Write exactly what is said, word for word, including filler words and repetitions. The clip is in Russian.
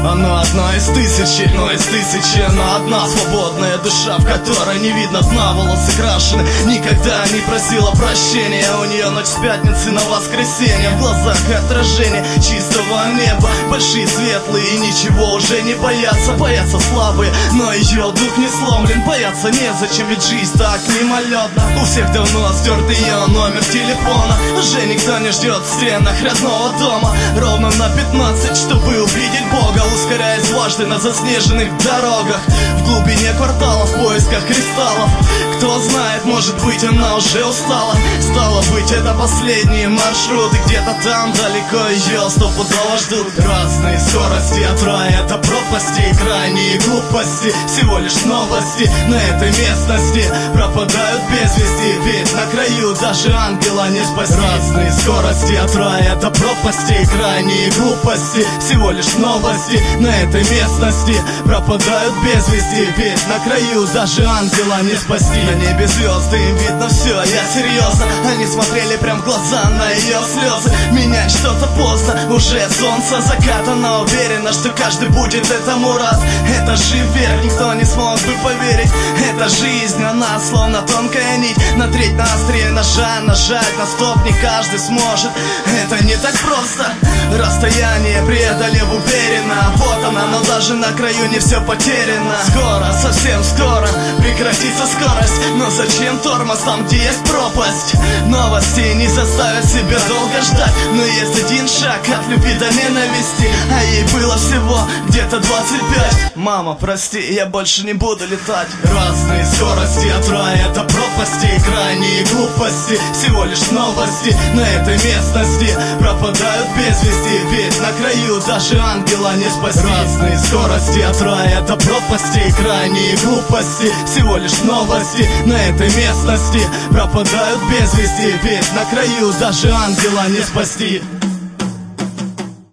Оно одно из тысячи, но из тысячи она одна. Свободная душа, в которой не видно дна. Волосы крашены, никогда не просила прощения. У нее ночь с пятницы на воскресенье. В глазах отражение чистого неба. Большие, светлые и ничего уже не боятся. Боятся слабые, но ее дух не сломлен. Бояться незачем, ведь жизнь так мимолетна. У всех давно стерт ее номер телефона. Уже никто не ждет в стенах родного дома. Ровно на пятнадцать, чтобы увидеть Бога. Ускоряясь дважды на заснеженных дорогах, в глубине кварталов в поисках кристаллов. Кто знает, может быть, она уже устала. Стало быть, это последние маршруты. Где-то там далеко ее стопудово ждут. Разные скорости от рая до пропасти. Крайние глупости, всего лишь новости. На этой местности пропадают без вести. Ведь на краю даже ангела не спасти. Разные скорости от рая до пропасти. Крайние глупости, всего лишь новости. На этой местности пропадают без вести. Ведь на краю даже ангела не спасти. На небе звезды, им видно все, я серьезно. Они смотрели прям в глаза на ее слезы. Менять что-то поздно, уже солнце закатано. Уверена, что каждый будет этому рад. Это же вверх, никто не смог бы поверить. Это жизнь, она словно тонкая нить. На треть на острие ножа, нажать на стоп не каждый сможет. Это не так просто. Расстояние преодолев уверенно. Вот она, но даже на краю не все потеряно. Скоро, совсем скоро прекратится скорость. Но зачем тормоз там, где есть пропасть? Новости не заставят себя долго ждать. Но есть один шаг от любви до ненависти. А ей было всего где-то двадцать пять. Мама, прости, я больше не буду летать. Разные скорости от рая до пропасти. Крайние глупости, всего лишь новости. На этой местности пропадают без вести. Ведь на краю даже ангела не спасти. Разные скорости от рая до пропасти. Крайние глупости, всего лишь новости. На этой местности пропадают без вести. Ведь на краю даже ангела не спасти.